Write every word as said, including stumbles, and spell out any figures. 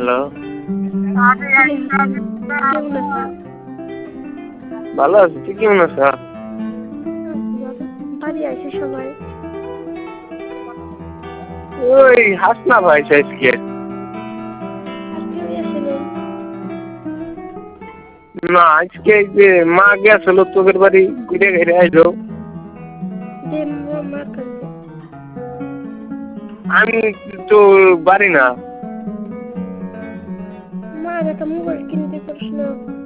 Hello, কিরে হাসান, কেমন আছো? ভালো আছি, তুই কেমন আছো? আছি ভালো। বাড়ি আইছে সবাই? ওই হাসনা ভাই আজকে। আর কেউই আসে নাই? না, আজকে এই যে মা গেছিল তোদের বাড়ি ঘুরে ঘুরে আইলো। দে মা- মার কাছে দে। আমি তো বাড়ি না। মার একটা মোবাইল কিনতে পারিস না?